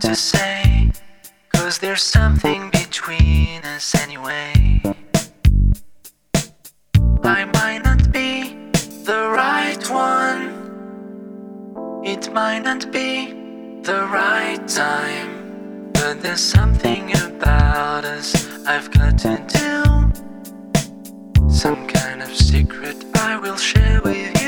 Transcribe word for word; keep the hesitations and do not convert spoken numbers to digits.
to say, 'cause there's something between us anyway. I might not be the right one, it might not be the right time, but there's something about us I've got to do. Some kind of secret I will share with you.